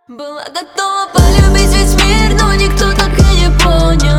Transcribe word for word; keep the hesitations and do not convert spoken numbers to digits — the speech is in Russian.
Была готова полюбить весь мир, но никто так и не понял.